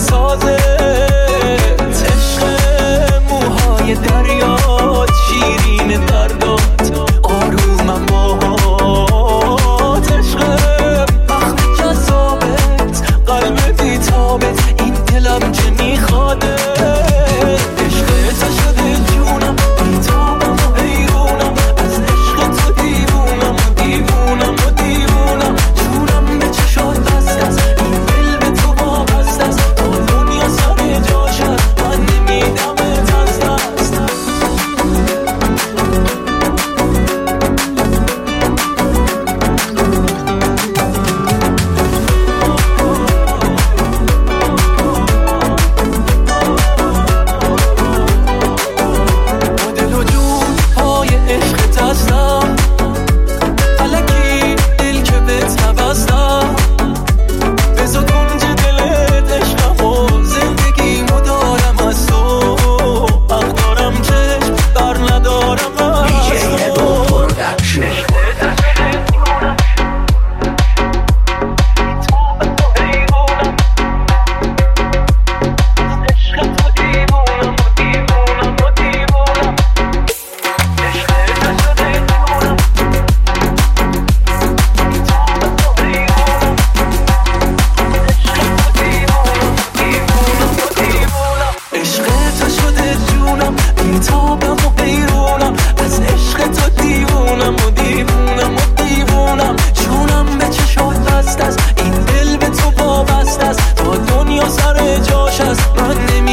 سازه، عشق موهای دریات، شیرین دردات، آرومم باهات، عشق بخت جذابت، قلب بیتابت، این دلم که میخواده، عشق تو شده جونم، بیتابم و حیرونم، از عشق تو دیوونم و دیوونم و دیوونم، جونم به چشات بسته است، این دل به تو وابسته است، تا دنیا سر جاش است، من نمیدمت از دست. دل و جون پای عشقت هستم، الکی دل که بهت نبستم، بذار کنج دلت عشقم و زندگیمو دارم از تو، حق دارم چشم بر ندارم از تو. عشق تو شده جونم، بیتابم و حیرونم، از عشق تو دیوونم و دیوونم و دیوونم، جونم به چشات بسته است، این دل به تو وابسته است، تا دنیا سر جاش است، من